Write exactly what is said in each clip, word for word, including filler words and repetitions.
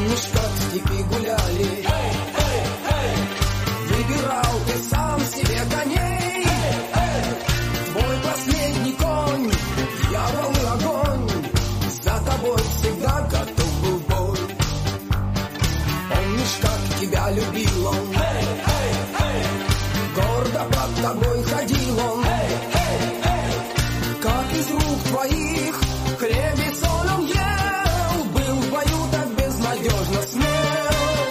Помнишь, как в степи гуляли? Выбирал ты сам себе коней. Твой последний конь, дьявол и огонь, за тобой всегда готов был бой. Помнишь, как тебя любил он? Гордо под тобой ходил он. Как из рук твоих хлебец он ел, был в бою так безнадежно смел.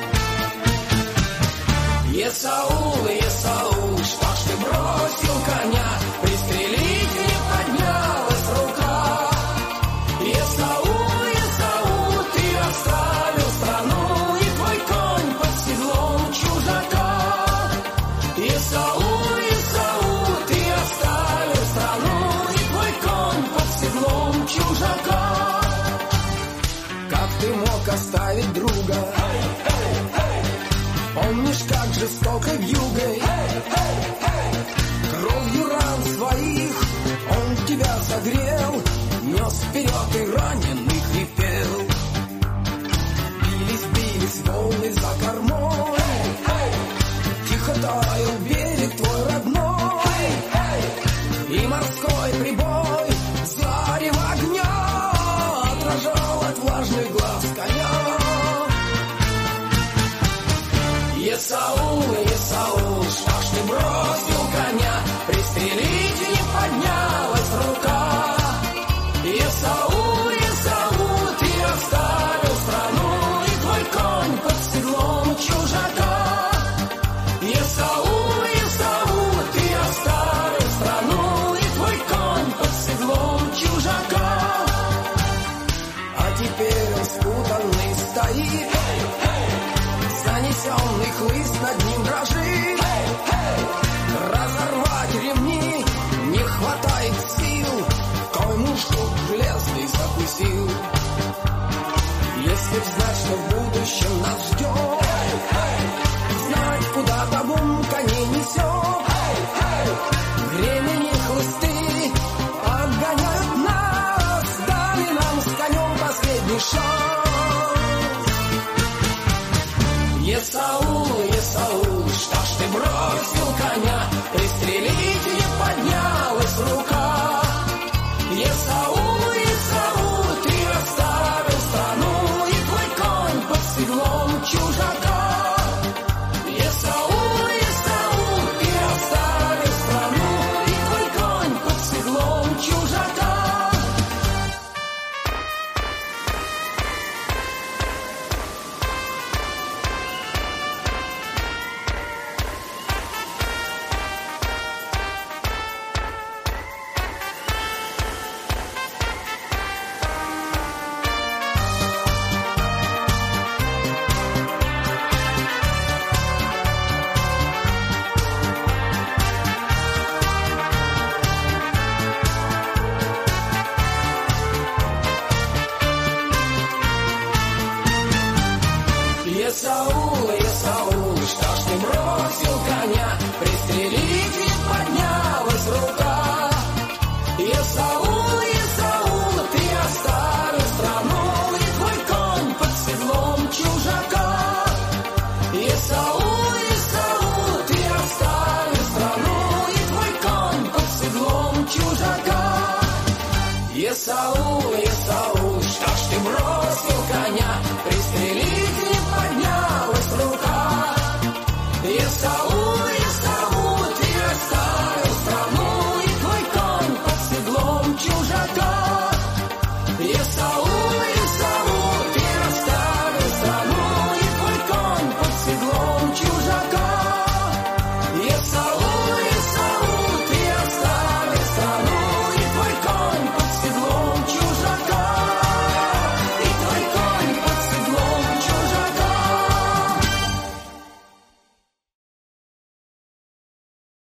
Есаул, Есаул, что ж ты бросил коня, пристрелить не поднялась рука. Есаул, Есаул, ты оставил страну, и твой конь под седлом чужака. Есаул, Есаул, ты оставил страну, и твой конь под седлом чужака. Как ты мог оставить друга? Помнишь, как жестоко вьюгой, кровью ран своих он тебя согрел, нес вперед и раненый хрипел. Бились, бились волны за кормой, тихо таял берег твой родной, и морской прибой зарево огня отражал от влажных глаз коня. Есаул, Есаул, что ж ты бросил коня, пристрелить не поднялась рука. Есаул, Есаул, ты оставил страну, и твой конь под седлом чужака. Есаул, Есаул, ты оставил страну, и твой конь под седлом чужака. А теперь он спутанный стоит, занесенный хлыст над ним дрожит. Разорвать ремни не хватает сил, конь мушку железный закусил. Если б знать, что в будущем нас ждет, знать, куда табун коней несет, времени хлысты обгоняют нас, дали нам с конем последний шанс. Есаул,